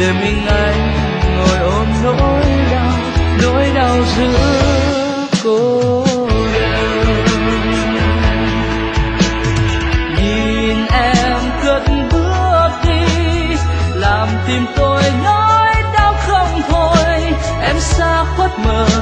để mình anh ngồi ôm nỗi đau giữa cô đơn. Nhìn em cất bước đi làm tim tôi nỗi đau không thôi, em xa khuất mờ